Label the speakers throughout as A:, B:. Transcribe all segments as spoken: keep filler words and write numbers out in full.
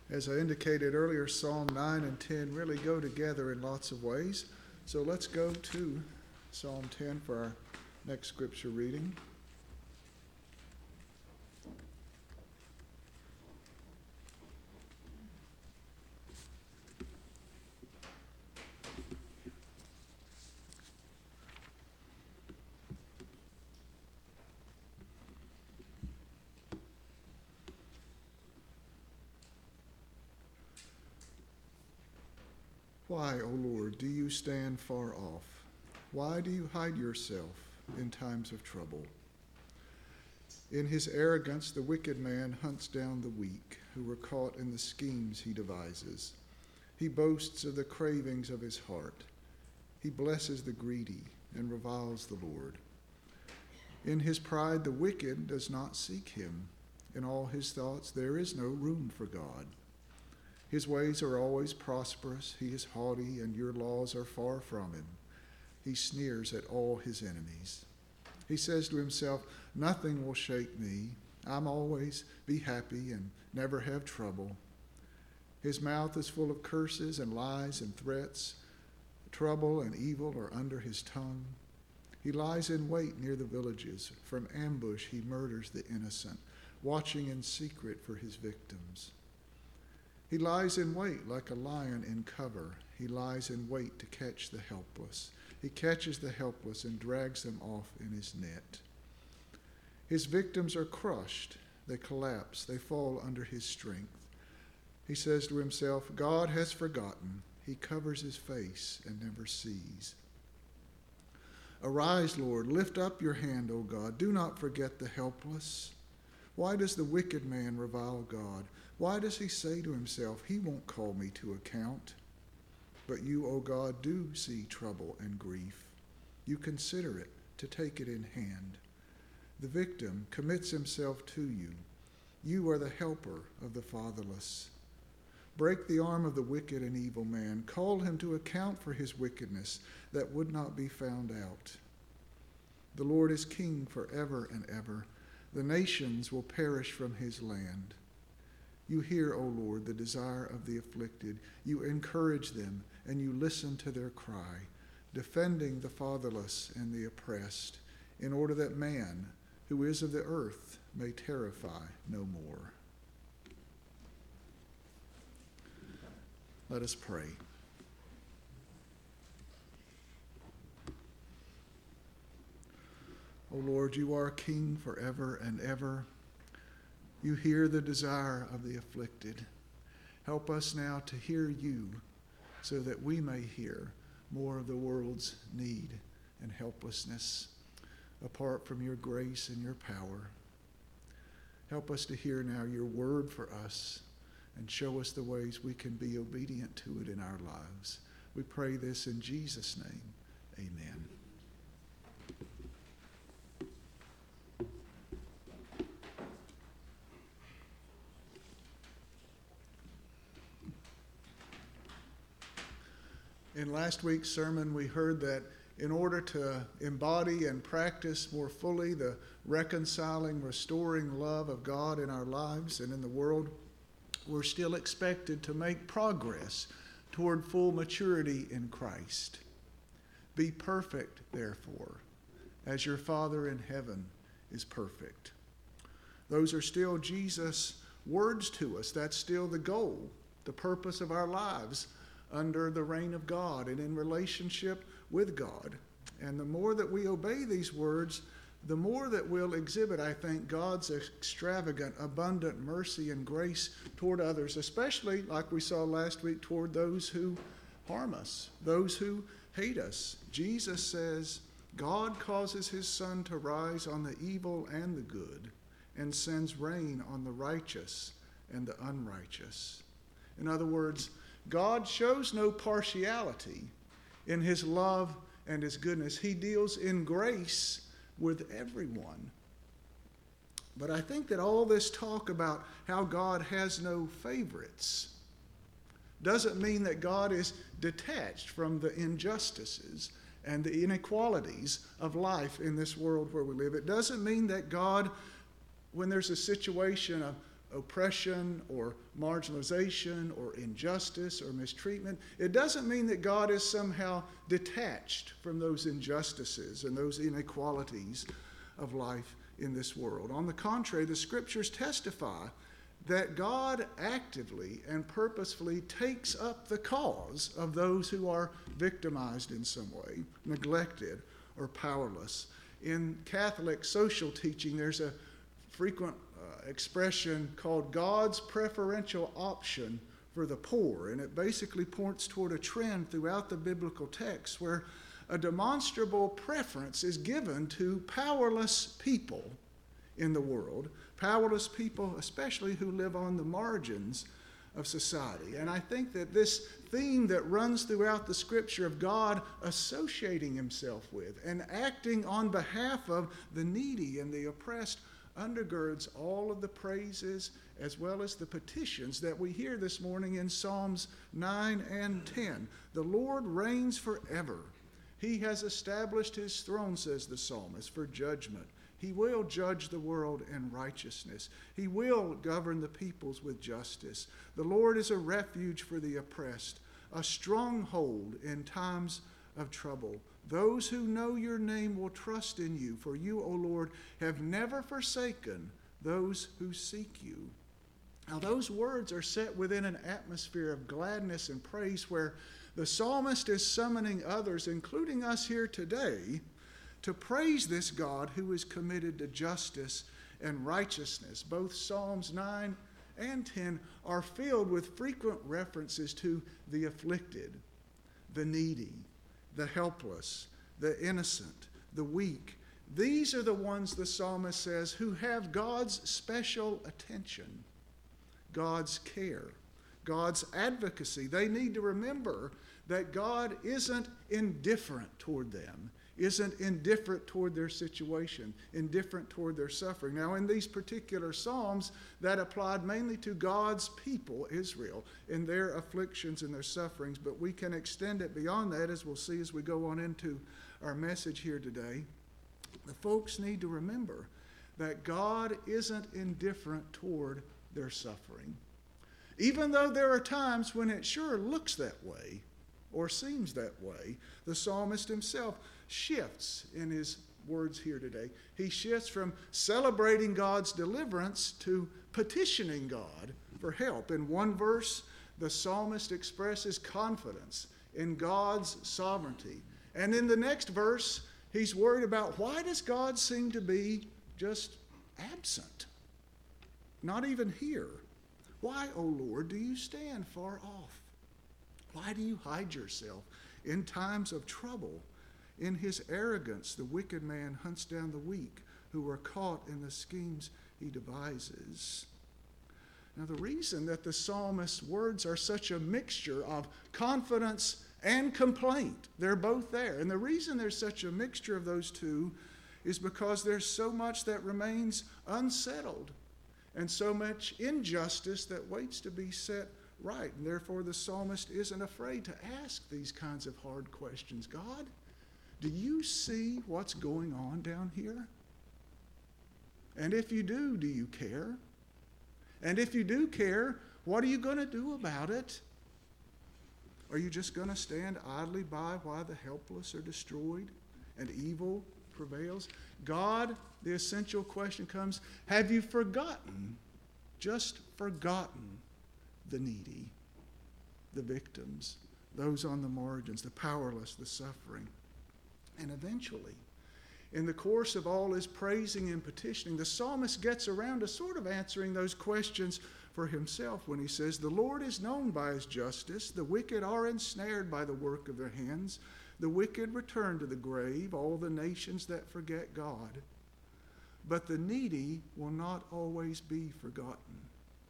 A: As I indicated earlier, Psalm nine and ten really go together in lots of ways. So let's go to Psalm ten for our next scripture reading. Why, O Lord, do you stand far off? Why do you hide yourself in times of trouble? In his arrogance, the wicked man hunts down the weak, who are caught in the schemes he devises. He boasts of the cravings of his heart. He blesses the greedy and reviles the Lord. In his pride, the wicked does not seek him. In all his thoughts, there is no room for God. His ways are always prosperous. He is haughty, and your laws are far from him. He sneers at all his enemies. He says to himself, nothing will shake me. I'm always be happy and never have trouble. His mouth is full of curses and lies and threats. Trouble and evil are under his tongue. He lies in wait near the villages. From ambush he murders the innocent, watching in secret for his victims. He lies in wait like a lion in cover. He lies in wait to catch the helpless. He catches the helpless and drags them off in his net. His victims are crushed. They collapse. They fall under his strength. He says to himself, God has forgotten. He covers his face and never sees. Arise, Lord, lift up your hand, O God. Do not forget the helpless. Why does the wicked man revile God? Why does he say to himself, he won't call me to account? But you, O God, do see trouble and grief. You consider it to take it in hand. The victim commits himself to you. You are the helper of the fatherless. Break the arm of the wicked and evil man. Call him to account for his wickedness that would not be found out. The Lord is king forever and ever. The nations will perish from his land. You hear, O Lord, the desire of the afflicted. You encourage them, and you listen to their cry, defending the fatherless and the oppressed, in order that man, who is of the earth, may terrify no more. Let us pray. O Lord, you are King forever and ever. You hear the desire of the afflicted. Help us now to hear you so that we may hear more of the world's need and helplessness apart from your grace and your power. Help us to hear now your word for us and show us the ways we can be obedient to it in our lives. We pray this in Jesus' name. Amen. In last week's sermon, we heard that in order to embody and practice more fully the reconciling, restoring love of God in our lives and in the world, we're still expected to make progress toward full maturity in Christ. Be perfect, therefore, as your Father in heaven is perfect. Those are still Jesus' words to us. That's still the goal, the purpose of our lives under the reign of God and in relationship with God. And the more that we obey these words, the more that we'll exhibit, I think, God's extravagant, abundant mercy and grace toward others, especially, like we saw last week, toward those who harm us, those who hate us. Jesus says, God causes his sun to rise on the evil and the good, and sends rain on the righteous and the unrighteous. In other words, God shows no partiality in his love and his goodness. He deals in grace with everyone. But I think that all this talk about how God has no favorites doesn't mean that God is detached from the injustices and the inequalities of life in this world where we live. It doesn't mean that God, when there's a situation of oppression or marginalization or injustice or mistreatment, it doesn't mean that God is somehow detached from those injustices and those inequalities of life in this world. On the contrary, the scriptures testify that God actively and purposefully takes up the cause of those who are victimized in some way, neglected, or powerless. In Catholic social teaching, there's a frequent uh, expression called God's preferential option for the poor, and it basically points toward a trend throughout the biblical text where a demonstrable preference is given to powerless people in the world, powerless people especially who live on the margins of society. And I think that this theme that runs throughout the scripture of God associating himself with and acting on behalf of the needy and the oppressed undergirds all of the praises as well as the petitions that we hear this morning in Psalms nine and ten. The Lord reigns forever. He has established his throne, says the psalmist, for judgment. He will judge the world in righteousness. He will govern the peoples with justice. The Lord is a refuge for the oppressed, a stronghold in times of trouble. Those who know your name will trust in you, for you, O Lord, have never forsaken those who seek you. Now, those words are set within an atmosphere of gladness and praise where the psalmist is summoning others, including us here today, to praise this God who is committed to justice and righteousness. Both Psalms nine and ten are filled with frequent references to the afflicted, the needy, the helpless, the innocent, the weak. These are the ones, the psalmist says, who have God's special attention, God's care, God's advocacy. They need to remember that God isn't indifferent toward them, isn't indifferent toward their situation, indifferent toward their suffering. Now, in these particular psalms, that applied mainly to God's people, Israel, in their afflictions and their sufferings, but we can extend it beyond that, as we'll see as we go on into our message here today. The folks need to remember that God isn't indifferent toward their suffering. Even though there are times when it sure looks that way or seems that way, the psalmist himself shifts in his words here today. He shifts from celebrating God's deliverance to petitioning God for help. In one verse, the psalmist expresses confidence in God's sovereignty. And in the next verse, he's worried about why does God seem to be just absent? Not even here. Why, O Lord, do you stand far off? Why do you hide yourself in times of trouble? In his arrogance, the wicked man hunts down the weak who are caught in the schemes he devises. Now, the reason that the psalmist's words are such a mixture of confidence and complaint, they're both there. And the reason there's such a mixture of those two is because there's so much that remains unsettled and so much injustice that waits to be set right. And therefore, the psalmist isn't afraid to ask these kinds of hard questions. God, do you see what's going on down here? And if you do, do you care? And if you do care, what are you going to do about it? Are you just going to stand idly by while the helpless are destroyed and evil prevails? God, the essential question comes, have you forgotten, just forgotten the needy, the victims, those on the margins, the powerless, the suffering? And eventually, in the course of all his praising and petitioning, the psalmist gets around to sort of answering those questions for himself when he says, the Lord is known by his justice, the wicked are ensnared by the work of their hands, the wicked return to the grave, all the nations that forget God. But the needy will not always be forgotten.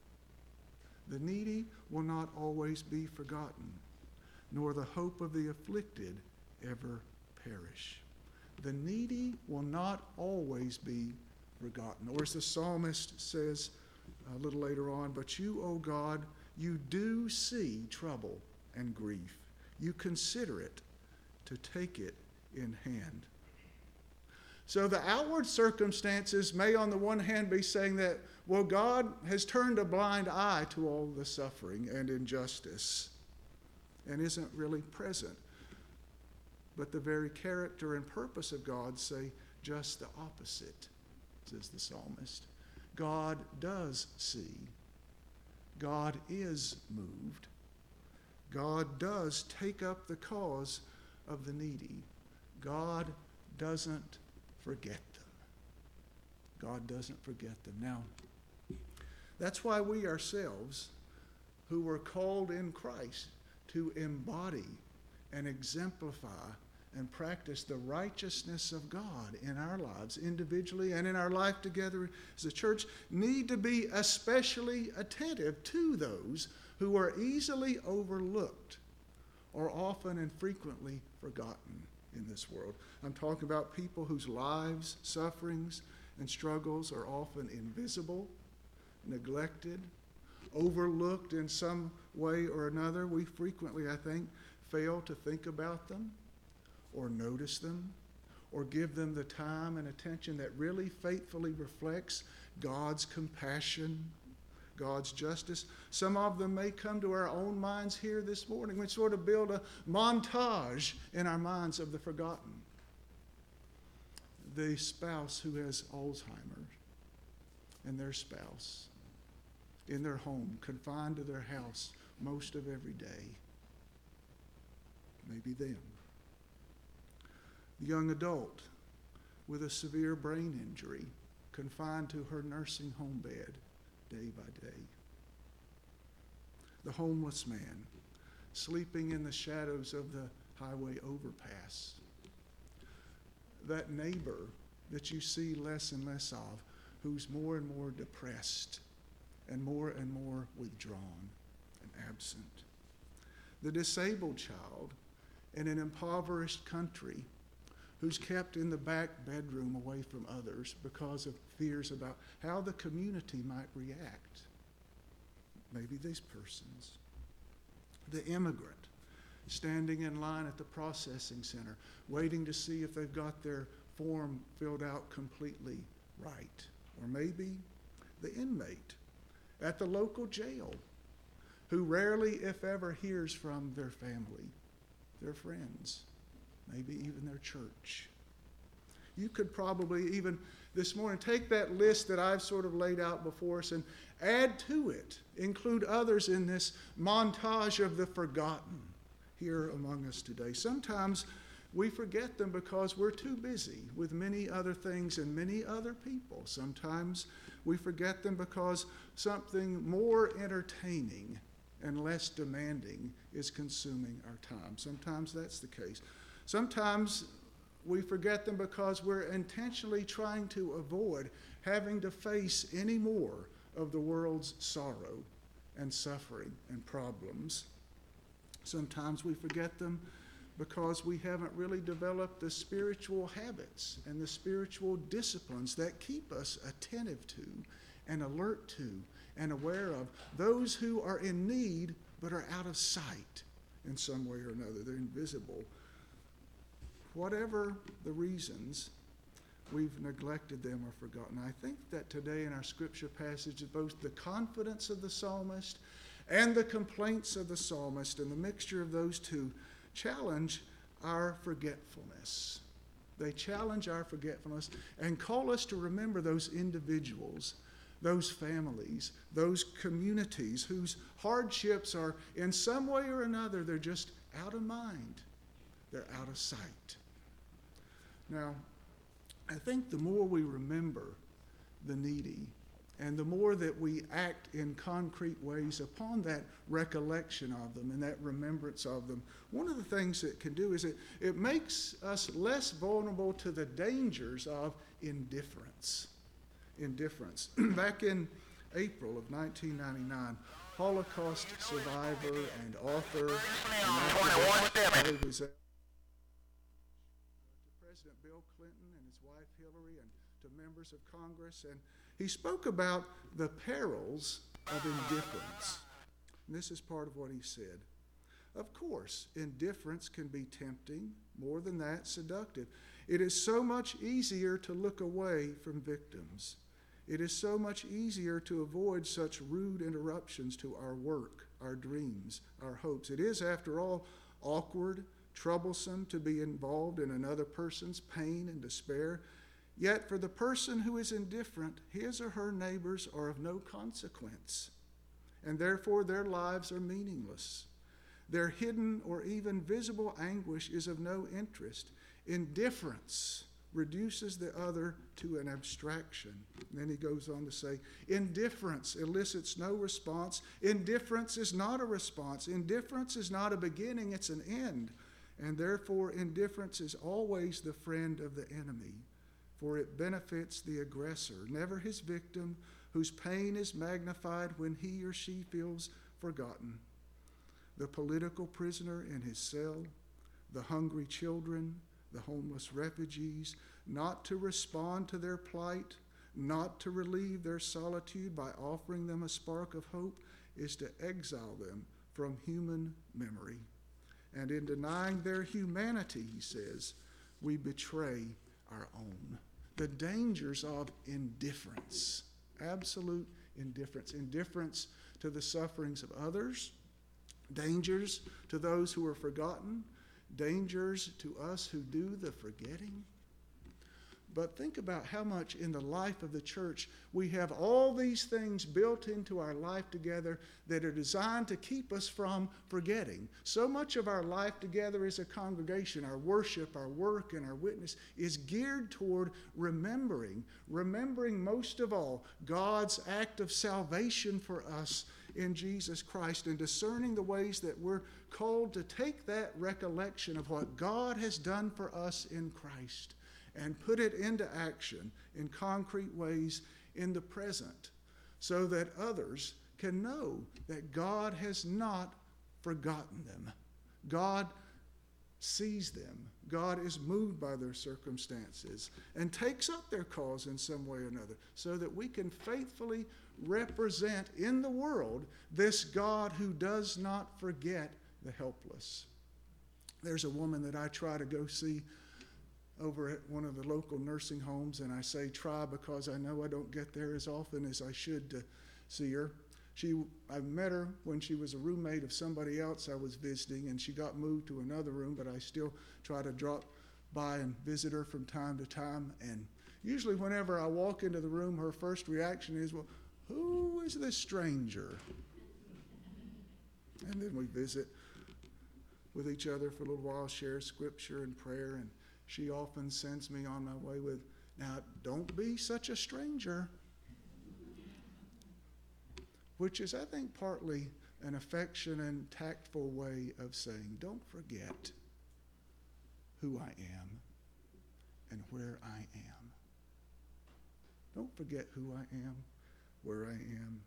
A: The needy will not always be forgotten, nor the hope of the afflicted ever perish. The needy will not always be forgotten. Or as the psalmist says a little later on, but you, O God, you do see trouble and grief. You consider it to take it in hand. So the outward circumstances may on the one hand be saying that, well, God has turned a blind eye to all the suffering and injustice and isn't really present. But the very character and purpose of God say just the opposite, says the psalmist. God does see. God is moved. God does take up the cause of the needy. God doesn't forget them. God doesn't forget them. Now, that's why we ourselves, who were called in Christ to embody and exemplify and practice the righteousness of God in our lives individually and in our life together as a church, need to be especially attentive to those who are easily overlooked or often and frequently forgotten in this world. I'm talking about people whose lives, sufferings, and struggles are often invisible, neglected, overlooked in some way or another. We frequently, I think, fail to think about them or notice them or give them the time and attention that really faithfully reflects God's compassion, God's justice. Some of them may come to our own minds here this morning. We sort of build a montage in our minds of the forgotten. The spouse who has Alzheimer's and their spouse in their home, confined to their house most of every day. Maybe them. The young adult with a severe brain injury, confined to her nursing home bed day by day. The homeless man sleeping in the shadows of the highway overpass. That neighbor that you see less and less of, who's more and more depressed and more and more withdrawn and absent. The disabled child in an impoverished country who's kept in the back bedroom away from others because of fears about how the community might react. Maybe these persons. The immigrant standing in line at the processing center, waiting to see if they've got their form filled out completely right. Or maybe the inmate at the local jail who rarely, if ever, hears from their family, their friends, maybe even their church. You could probably even this morning take that list that I've sort of laid out before us and add to it, include others in this montage of the forgotten here among us today. Sometimes we forget them because we're too busy with many other things and many other people. Sometimes we forget them because something more entertaining and less demanding is consuming our time. Sometimes that's the case. Sometimes we forget them because we're intentionally trying to avoid having to face any more of the world's sorrow and suffering and problems. Sometimes we forget them because we haven't really developed the spiritual habits and the spiritual disciplines that keep us attentive to and alert to and aware of those who are in need but are out of sight in some way or another. They're invisible. Whatever the reasons, we've neglected them or forgotten. I think that today in our scripture passage, both the confidence of the psalmist and the complaints of the psalmist and the mixture of those two challenge our forgetfulness. They challenge our forgetfulness and call us to remember those individuals, those families, those communities whose hardships are in some way or another, they're just out of mind. They're out of sight. Now, I think the more we remember the needy and the more that we act in concrete ways upon that recollection of them and that remembrance of them, one of the things it can do is it, it makes us less vulnerable to the dangers of indifference. Indifference. Back in April of nineteen ninety-nine, Holocaust survivor and author and activist to President Bill Clinton and his wife Hillary and to members of Congress, and he spoke about the perils of indifference. And this is part of what he said. Of course, indifference can be tempting, more than that, seductive. It is so much easier to look away from victims. It is so much easier to avoid such rude interruptions to our work, our dreams, our hopes. It is, after all, awkward, troublesome to be involved in another person's pain and despair. Yet for the person who is indifferent, his or her neighbors are of no consequence, and therefore their lives are meaningless. Their hidden or even visible anguish is of no interest. Indifference reduces the other to an abstraction. And then he goes on to say, indifference elicits no response. Indifference is not a response. Indifference is not a beginning, it's an end. And therefore, indifference is always the friend of the enemy, for it benefits the aggressor, never his victim, whose pain is magnified when he or she feels forgotten. The political prisoner in his cell, the hungry children, the homeless refugees, not to respond to their plight, not to relieve their solitude by offering them a spark of hope, is to exile them from human memory. And in denying their humanity, he says, we betray our own. The dangers of indifference, absolute indifference, indifference to the sufferings of others, dangers to those who are forgotten, dangers to us who do the forgetting. But think about how much in the life of the church we have all these things built into our life together that are designed to keep us from forgetting. So much of our life together as a congregation, our worship, our work, and our witness is geared toward remembering, remembering most of all God's act of salvation for us in Jesus Christ, and discerning the ways that we're called to take that recollection of what God has done for us in Christ and put it into action in concrete ways in the present, so that others can know that God has not forgotten them. God sees them. God is moved by their circumstances and takes up their cause in some way or another, so that we can faithfully represent in the world this God who does not forget the helpless. There's a woman that I try to go see over at one of the local nursing homes, and I say try because I know I don't get there as often as I should to see her. She, I met her when she was a roommate of somebody else I was visiting, and she got moved to another room, but I still try to drop by and visit her from time to time. And usually whenever I walk into the room, her first reaction is, well, who is this stranger? And then we visit with each other for a little while, share scripture and prayer, and she often sends me on my way with, now, don't be such a stranger. Which is, I think, partly an affectionate and tactful way of saying, don't forget who I am and where I am. Don't forget who I am, where I am.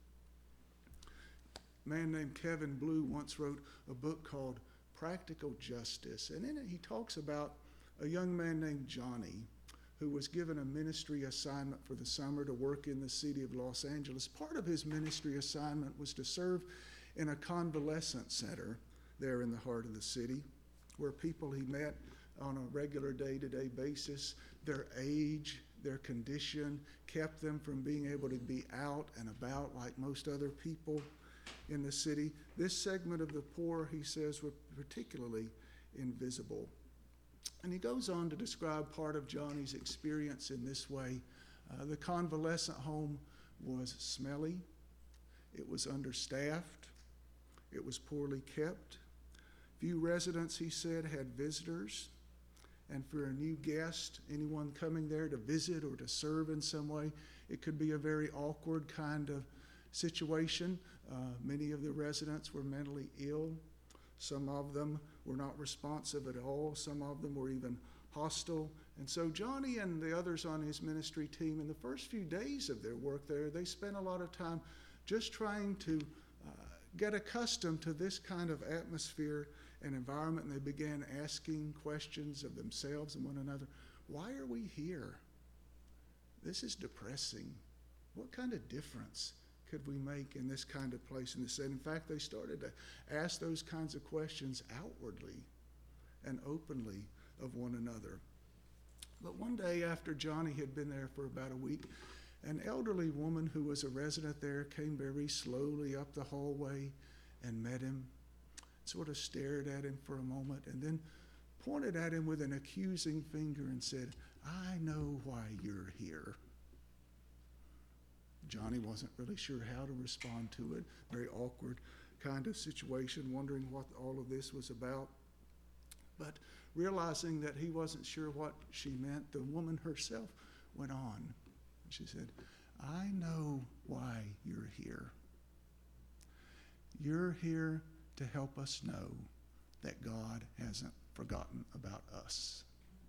A: A man named Kevin Blue once wrote a book called Practical Justice, and in it he talks about a young man named Johnny who was given a ministry assignment for the summer to work in the city of Los Angeles. Part of his ministry assignment was to serve in a convalescent center there in the heart of the city, where people he met on a regular day-to-day basis, their age, their condition, kept them from being able to be out and about like most other people in the city. This segment of the poor, he says, were particularly invisible. And he goes on to describe part of Johnny's experience in this way. Uh, the convalescent home was smelly, it was understaffed, it was poorly kept. Few residents, he said, had visitors. And for a new guest, anyone coming there to visit or to serve in some way, it could be a very awkward kind of situation. Uh, many of the residents were mentally ill. Some of them were not responsive at all. Some of them were even hostile. And so Johnny and the others on his ministry team, in the first few days of their work there, they spent a lot of time just trying to uh, get accustomed to this kind of atmosphere and environment. And they began asking questions of themselves and one another. Why are we here? This is depressing. What kind of difference could we make in this kind of place? And in fact, they started to ask those kinds of questions outwardly and openly of one another. But one day after Johnny had been there for about a week, an elderly woman who was a resident there came very slowly up the hallway and met him, sort of stared at him for a moment, and then pointed at him with an accusing finger and said, "I know why you're here." Johnny wasn't really sure how to respond to it. Very awkward kind of situation, wondering what all of this was about. But realizing that he wasn't sure what she meant, the woman herself went on. She said, "I know why you're here. You're here to help us know that God hasn't forgotten about us."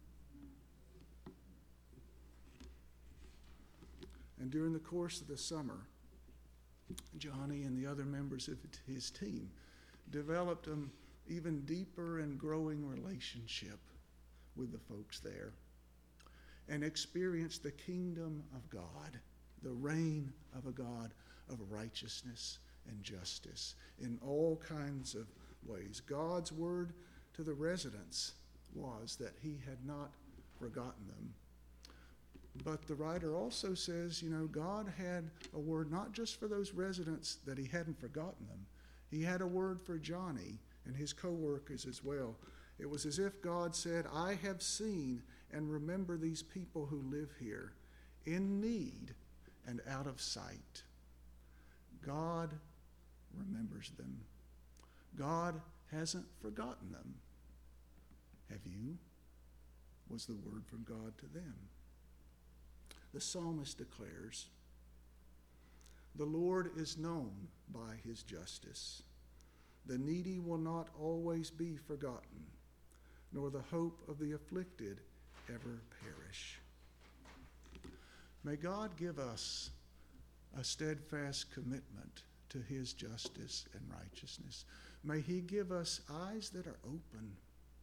A: And during the course of the summer, Johnny and the other members of his team developed an even deeper and growing relationship with the folks there and experienced the kingdom of God, the reign of a God of righteousness and justice in all kinds of ways. God's word to the residents was that he had not forgotten them. But the writer also says, you know, God had a word not just for those residents that he hadn't forgotten them. He had a word for Johnny and his co-workers as well. It was as if God said, "I have seen and remember these people who live here in need and out of sight." God remembers them. God hasn't forgotten them. Have you? Was the word from God to them. The psalmist declares, "The Lord is known by his justice. The needy will not always be forgotten, nor the hope of the afflicted ever perish." May God give us a steadfast commitment to his justice and righteousness. May he give us eyes that are open,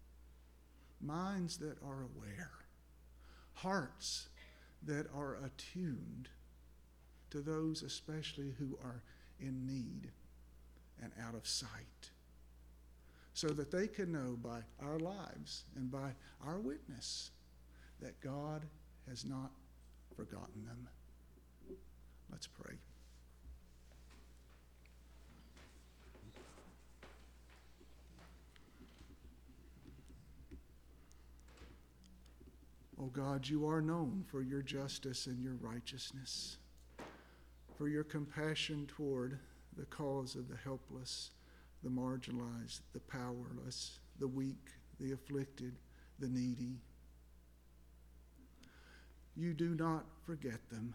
A: minds that are aware, hearts that are attuned to those especially who are in need and out of sight, so that they can know by our lives and by our witness that God has not forgotten them. Let's pray. Oh God, you are known for your justice and your righteousness, for your compassion toward the cause of the helpless, the marginalized, the powerless, the weak, the afflicted, the needy. You do not forget them.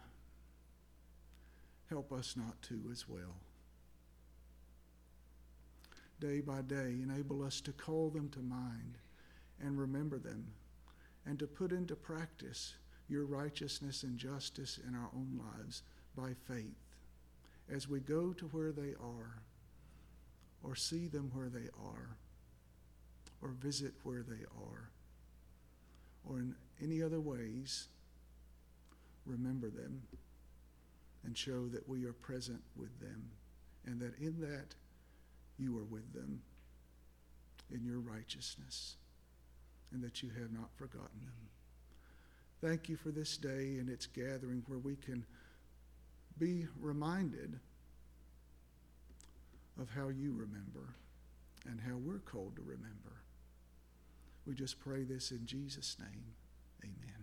A: Help us not to as well. Day by day, enable us to call them to mind and remember them, and to put into practice your righteousness and justice in our own lives by faith as we go to where they are, or see them where they are, or visit where they are, or in any other ways, remember them and show that we are present with them, and that in that you are with them in your righteousness, and that you have not forgotten them. Thank you for this day and its gathering where we can be reminded of how you remember and how we're called to remember. We just pray this in Jesus' name. Amen.